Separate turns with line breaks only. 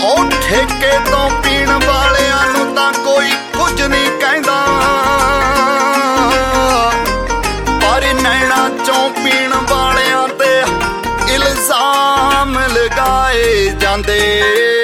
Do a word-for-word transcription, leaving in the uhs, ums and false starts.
ਉਹ ਠੇਕੇ ਤੋਂ ਪੀਣ ਵਾਲਿਆਂ ਨੂੰ ਤਾਂ ਕੋਈ ਕੁਝ ਨਹੀਂ ਕਹਿੰਦਾ, ਪਰ ਨੈਣਾ ਚੋਂ ਪੀਣ ਵਾਲਿਆਂ ਤੇ ਇਲਜ਼ਾਮ ਲਗਾਏ ਜਾਂਦੇ।